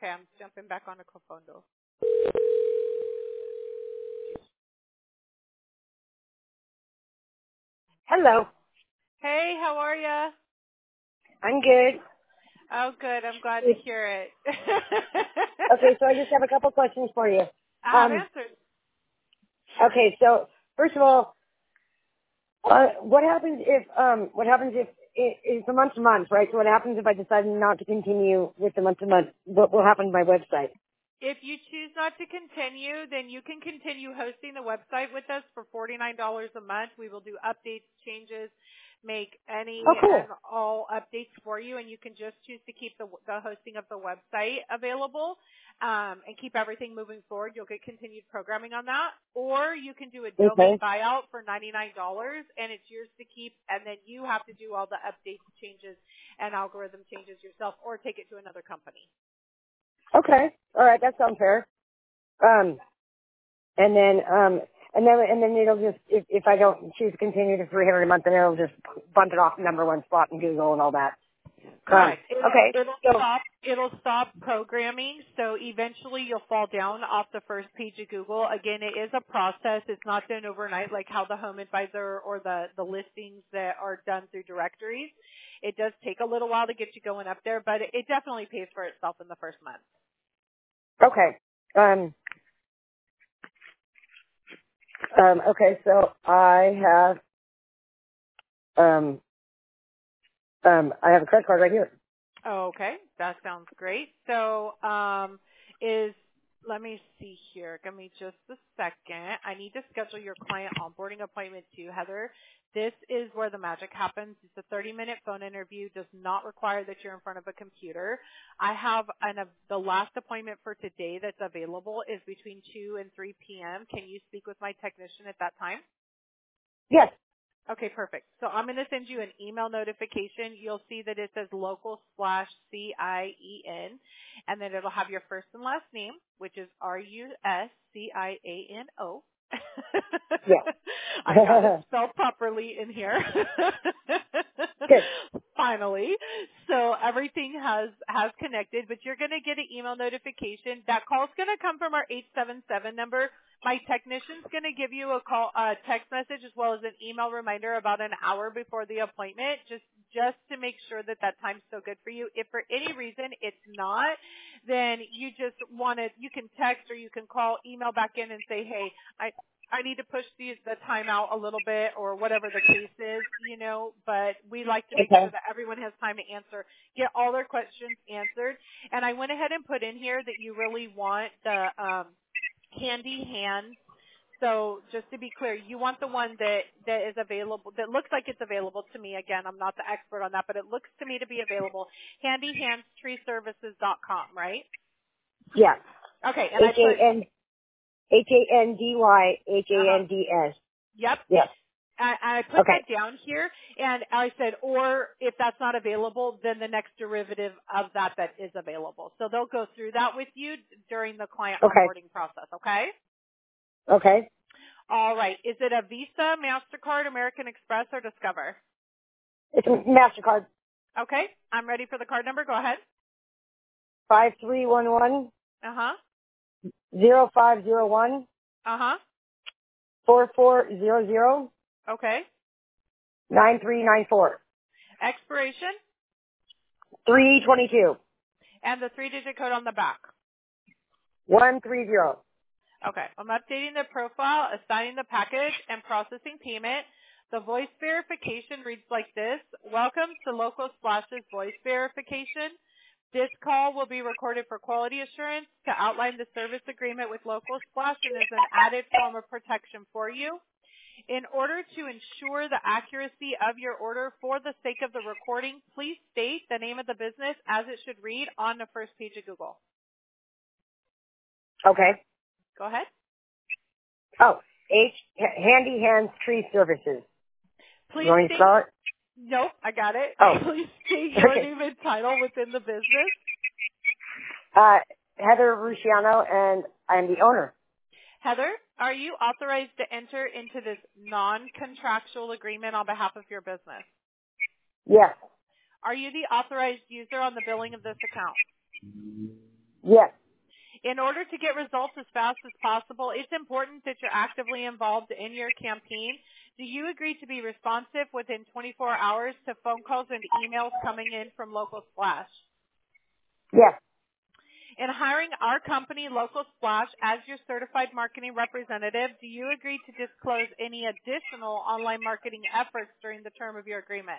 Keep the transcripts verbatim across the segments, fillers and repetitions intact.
Okay, I'm jumping back on the Cofondo. Hello. Hey, how are ya? I'm good. Oh, good. I'm glad to hear it. Okay, so I just have a couple questions for you. I have Um, answers. okay, so first of all, uh, what happens if um, what happens if it, it's a month to month, right? So what happens if I decide not to continue with the month to month? What will happen to my website? If you choose not to continue, then you can continue hosting the website with us for forty-nine dollars a month. We will do updates, changes, make any Oh, and cool. all updates for you, and you can just choose to keep the, the hosting of the website available um, and keep everything moving forward. You'll get continued programming on that. Or you can do a domain Okay. buyout for ninety-nine dollars, and it's yours to keep, and then you have to do all the updates, changes, and algorithm changes yourself, or take it to another company. Okay. All right, that sounds fair. Um, and then um, and then and then it'll just if, if I don't choose to continue to three hundred a month, then it'll just bump it off the number one spot in Google and all that. Um, Correct. It'll okay. it'll So stop it'll stop programming, so eventually you'll fall down off the first page of Google. Again, it is a process. It's not done overnight like how the Home Advisor or the the listings that are done through directories. It does take a little while to get you going up there, but it, it definitely pays for itself in the first month. okay. Um, Um, okay, so I have um, um, I have a credit card right here. Okay, that sounds great. So, um, is let me see here. Give me just a second. I need to schedule your client onboarding appointment too, Heather. This is where the magic happens. It's a thirty-minute phone interview. Does not require that you're in front of a computer. I have an, a, the last appointment for today that's available is between two and three p.m. Can you speak with my technician at that time? Yes. Okay, perfect. So I'm going to send you an email notification. You'll see that it says local slash C I E N, and then it'll have your first and last name, which is R U S C I A N O. I got it Yeah. spelled properly in here. Good. Finally. So everything has, has connected, but you're going to get an email notification. That call's going to come from our eight seven seven number. My technician's going to give you a call, a text message as well as an email reminder about an hour before the appointment, just just to make sure that that time's still good for you. If for any reason it's not, then you just want to, you can text or you can call, email back in and say, hey, I I need to push the, the time out a little bit or whatever the case is, you know, but we like to make sure Okay. that everyone has time to answer, get all their questions answered. And I went ahead and put in here that you really want the um, handy hands. So just to be clear, you want the one that, that is available, that looks like it's available to me. Again, I'm not the expert on that, but it looks to me to be available. handy hands tree services dot com, right? Yeah. Okay, and I H put, A N H A N D Y H A uh-huh, N D S. yep. Yes. I, I put Okay. that down here, and I said, or if that's not available, then the next derivative of that that is available. So they'll go through that with you during the client Okay. onboarding process, okay? Okay. All right. Is it a Visa, MasterCard, American Express, or Discover? It's a MasterCard Okay. I'm ready for the card number. Go ahead. five three one one Uh-huh. zero five zero one Uh-huh. four four zero zero Okay. nine three nine four Expiration three twenty two and the three-digit code on the back. one three zero. Okay. I'm updating the profile, assigning the package, and processing payment. The voice verification reads like this. Welcome to Local Splash's voice verification. This call will be recorded for quality assurance to outline the service agreement with Local Splash and is an added form of protection for you. In order to ensure the accuracy of your order for the sake of the recording, please state the name of the business as it should read on the first page of Google. Okay. Go ahead. Oh, H Handy Hands Tree Services. You Please want me to state, spell it? nope, I got it. Oh. Please state your Okay. name and title within the business. Uh, Heather Rusciano, and I'm the owner. Heather, are you authorized to enter into this non-contractual agreement on behalf of your business? Yes. Are you the authorized user on the billing of this account? Yes. In order to get results as fast as possible, it's important that you're actively involved in your campaign. Do you agree to be responsive within twenty-four hours to phone calls and emails coming in from Local Splash? Yes. In hiring our company, Local Splash, as your certified marketing representative, do you agree to disclose any additional online marketing efforts during the term of your agreement?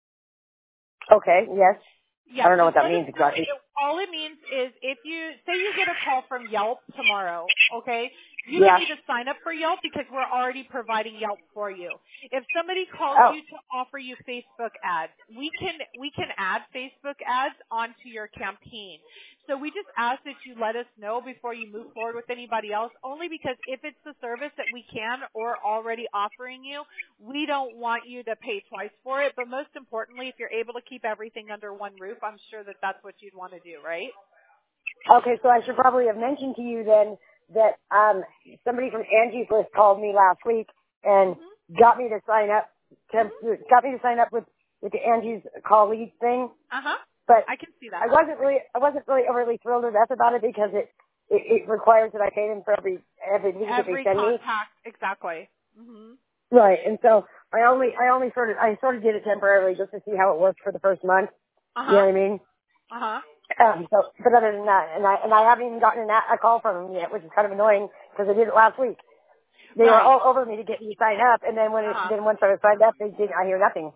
Okay. Yes. Yeah, I don't know just what that let us means know. exactly. It, all it means is if you, say you get a call from Yelp tomorrow, okay, you Yeah. don't need to sign up for Yelp because we're already providing Yelp for you. If somebody calls Oh. you to offer you Facebook ads, we can, we can add Facebook ads onto your campaign. So we just ask that you let us know before you move forward with anybody else, only because if it's the service that we can or already offering you, we don't want you to pay twice for it. But most importantly, if you're able to keep everything under one roof, I'm sure that that's what you'd want to do, right? Okay, so I should probably have mentioned to you then that um somebody from Angie's List called me last week and Mm-hmm. got me to sign up to got me to sign up with with the Angie's Call Leads thing. Uh-huh. But I can see that. I wasn't really I wasn't really overly thrilled or death about it because it, it it requires that I pay them for every every lead that they Every send me. contact, exactly. Mm-hmm. Right, and so I only I only sort of I sort of did it temporarily just to see how it worked for the first month. Uh-huh. You know what I mean? Uh-huh. Um, so, but other than that, and I and I haven't even gotten a, a call from them yet, which is kind of annoying because I did it last week. They were Right. all over me to get me signed up, and then when it, Uh-huh. then once I was signed up, they did I hear nothing.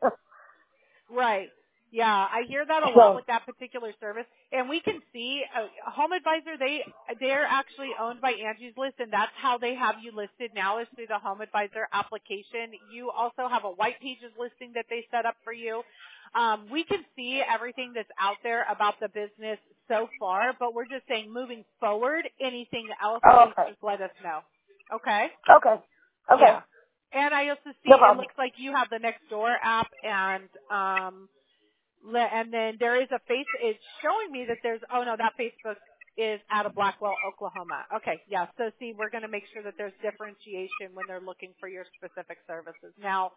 Right. Yeah, I hear that a lot So, with that particular service, and we can see uh, Home Advisor. They they're actually owned by Angie's List, and that's how they have you listed now is through the Home Advisor application. You also have a White Pages listing that they set up for you. Um, we can see everything that's out there about the business so far, but we're just saying moving forward, anything else, oh, please okay, just let us know. Okay. okay, okay, Yeah. And I also see no it problem. looks like you have the Nextdoor app, and um, le- and then there is a face. It's showing me that there's. Oh no, that Facebook is out of Blackwell, Oklahoma. Okay, yeah. So see, we're going to make sure that there's differentiation when they're looking for your specific services. Now,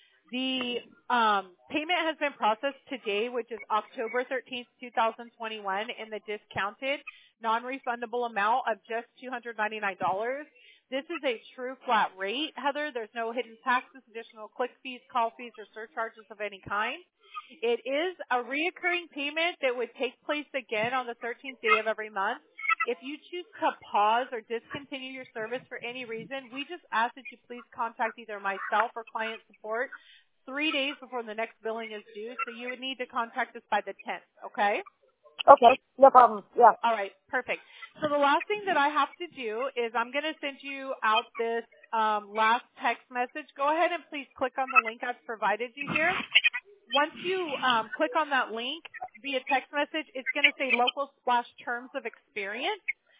the um, payment has been processed today, which is October thirteenth, twenty twenty-one, in the discounted non-refundable amount of just two hundred ninety-nine dollars. This is a true flat rate, Heather. There's no hidden taxes, additional click fees, call fees, or surcharges of any kind. It is a reoccurring payment that would take place again on the thirteenth day of every month. If you choose to pause or discontinue your service for any reason, we just ask that you please contact either myself or client support three days before the next billing is due. So you would need to contact us by the tenth, okay? Okay, no problem. Yeah. All right, perfect. So the last thing that I have to do is I'm going to send you out this um, last text message. Go ahead and please click on the link I've provided you here. Once you um, click on that link via text message, it's going to say Local Splash Terms of Experience.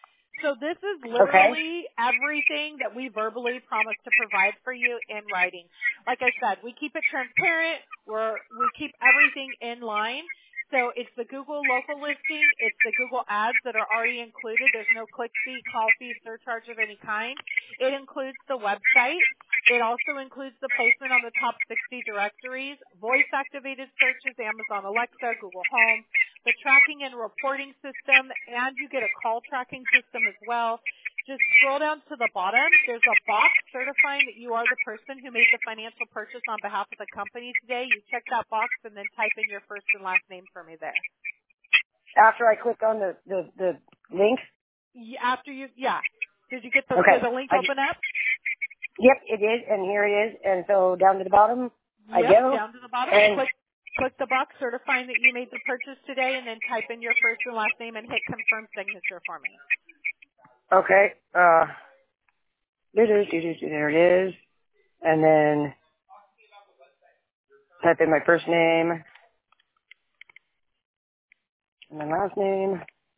So this is Okay. literally everything that we verbally promise to provide for you in writing. Like I said, we keep it transparent. We're, we keep everything in line. So it's the Google local listing. It's the Google ads that are already included. There's no click fee, call fee, surcharge of any kind. It includes the website. It also includes the placement on the top sixty directories, voice-activated searches, Amazon Alexa, Google Home, the tracking and reporting system, and you get a call tracking system as well. Just scroll down to the bottom. There's a box certifying that you are the person who made the financial purchase on behalf of the company today. You check that box and then type in your first and last name for me there. After I click on the the, the link. Yeah, After you, yeah. Did you get the, Okay. did the link I, open up? yep, it is, and here it is, and so down to the bottom I Yep, go. down to the bottom. And Click click the box certifying that you made the purchase today, and then type in your first and last name and hit confirm signature for me. okay, uh, there it is, and then type in my first name and my last name.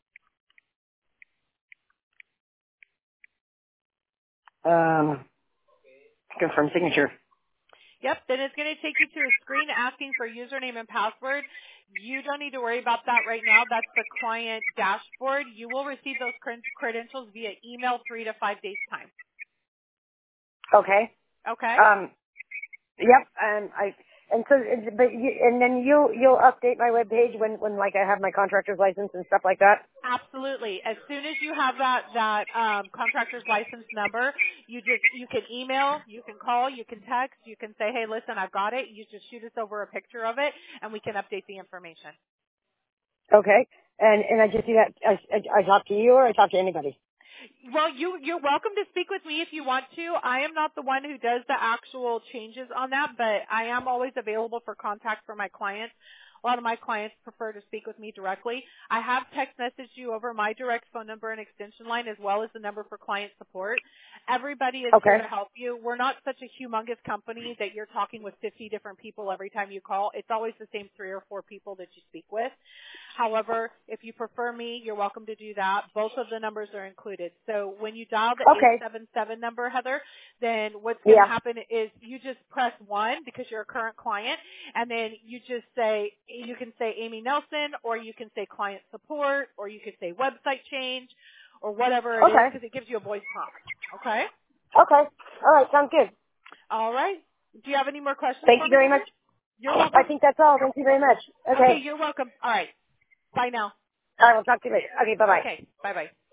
Um, confirm signature. Yep, then it's going to take you to a screen asking for username and password. You don't need to worry about that right now. That's the client dashboard. You will receive those cred- credentials via email three to five days time. Okay. Okay? Um, yep, and I And so, but you, and then you you'll update my webpage when when like I have my contractor's license and stuff like that. Absolutely. As soon as you have that that um, contractor's license number, you just you can email, you can call, you can text, you can say, hey, listen, I've got it. You just shoot us over a picture of it, and we can update the information. Okay. And and I just do that. I, I, I talk to you or I talk to anybody. Well, you, you're welcome to speak with me if you want to. I am not the one who does the actual changes on that, but I am always available for contact for my clients. A lot of my clients prefer to speak with me directly. I have text messaged you over my direct phone number and extension line as well as the number for client support. Everybody is here Okay. to help you. We're not such a humongous company that you're talking with fifty different people every time you call. It's always the same three or four people that you speak with. However, if you prefer me, you're welcome to do that. Both of the numbers are included. So when you dial the Okay. eight seven seven number, Heather, then what's going to Yeah. happen is you just press one because you're a current client, and then you just say, you can say Amy Nelson, or you can say client support, or you can say website change, or whatever it is, Okay. because it gives you a voice prompt. Okay? Okay. All right. Sounds good. All right. Do you have any more questions Thank for you me, very Heather? much. You're I welcome. think that's all. Thank you very much. Okay, Okay. you're welcome. All right. Bye now. All right. We'll talk to you later. Okay. Bye bye. Okay. Bye-bye.